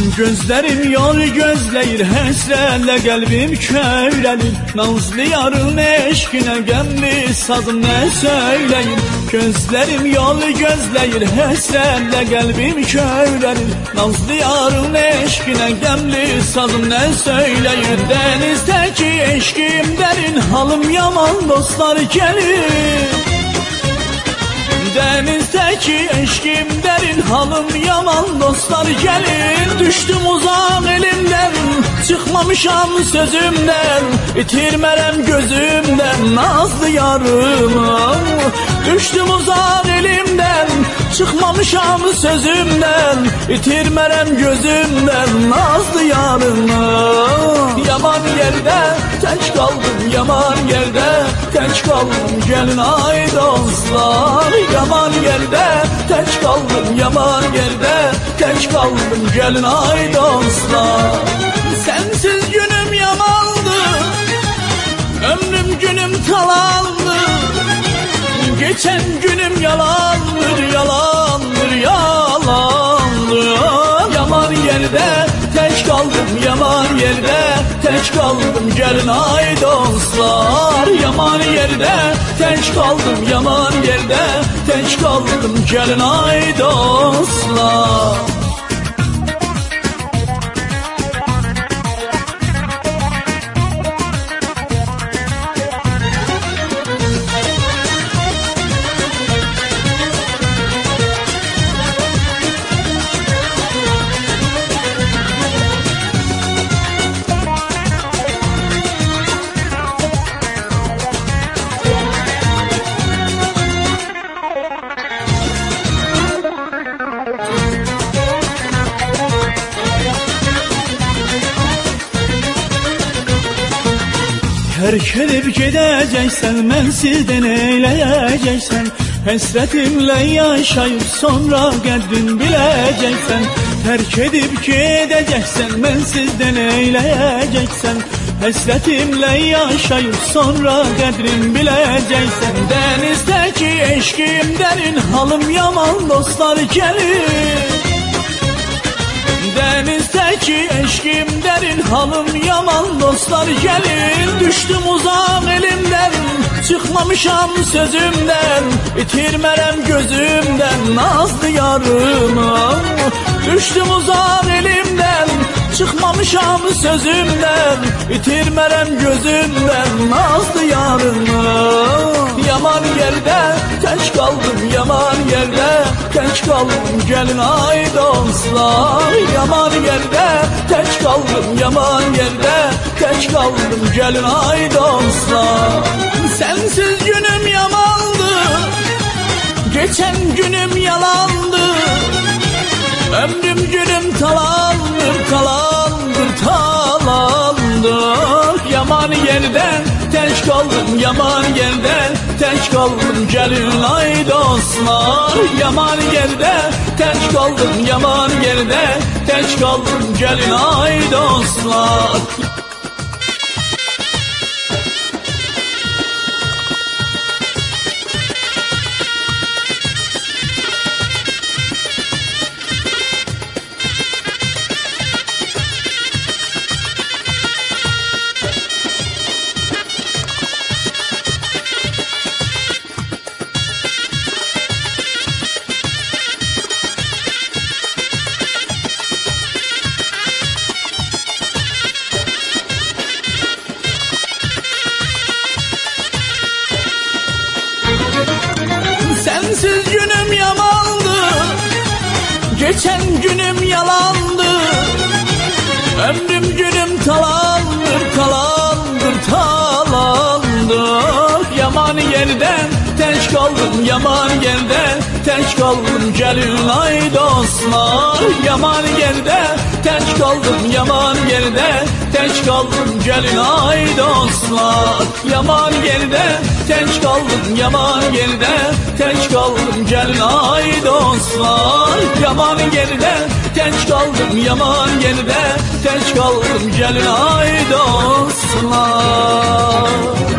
Gözlerim yol gözleyir həsrətlə qəlbim kövrəlir. Nazlı yarın eşqinə qəmli sazım nə söyləyir. Gözlerim yol gözleyir həsrətlə qəlbim kövrəlir. Nazlı yarın eşqinə qəmli sazım nə söyləyir. Dənizdəki eşqim dərin, halım yaman dostlar gəlir. Denizdeki eşkim derin, halım yaman dostlar gelir. Düştüm uzak elimden, çıkmamışam sözümden, bitirmerem gözümden nazlı yarımı. Düştüm uzak elimden, çıkmamışam sözümden, bitirmerem gözümden nazlı yarımı. Yaman yerde tek kaldım, yaman yerde tek kaldım, gelin ay dostlar. Yaman yerde tek kaldım, yaman yerde tek kaldım, gelin ay dostlar. Sensiz günüm yamandı, ömrüm günüm talandı. Geçen günüm yalandır, yalandır, yalandır. Yaman yerde tek kaldım, yaman yerde tek kaldım, gelin ay dostlar. Yaman yerde tek kaldım, yaman yerde tek kaldım, gelin ay dostlar. Terk edip gideceksen, mensizden eyleyeceksen, hasretimle yaşayıp sonra kadrin bileceksen. Terk edip gideceksen, mensizden eyleyeceksen, hasretimle yaşayıp sonra kadrin bileceksen. Denizdeki eşkim derin, halım yaman dostlar gelir. Denizdeki eşkim derin, halım yaman dostlar gelir. Düştüm uzak elimden, çıkmamışam sözümden, bitirmerem gözümden nazlı yarımı. Düştüm uzak elimden, çıkmamışam sözümden, bitirmerem gözümden nazlı yarımı. Yaman yerde tek kaldım, yaman yerde tek kaldım, gelin ay dostlar. Yaman yerde tek kaldım, yaman yerde tek kaldım, gelin ay dostlar. Sensiz günüm yamandı, geçen günüm yalandı. Ömrüm günüm talandır, talandır, talandır. Yaman yerden tek kaldım, yaman yerden tek kaldım, gelin ay dostlar. Yaman yerde tek kaldım, yaman yerde tek kaldım, gelin ay dostlar. Sensiz günüm yamandı, geçen günüm yalandı. Ömrüm günüm talandır, talandır, talandır. Yaman yerden tek kaldım, yaman yerden tek kaldım, gelin ay dostlar. Yaman yerde tek kaldım, yaman yerde tek kaldım, gelin ay dostlar. Yaman yerde tek kaldım, yaman yerde tek kaldım, gelin ay dostlar. Yaman yerde tek kaldım, yaman yerde tek kaldım, gelin ay dostlar.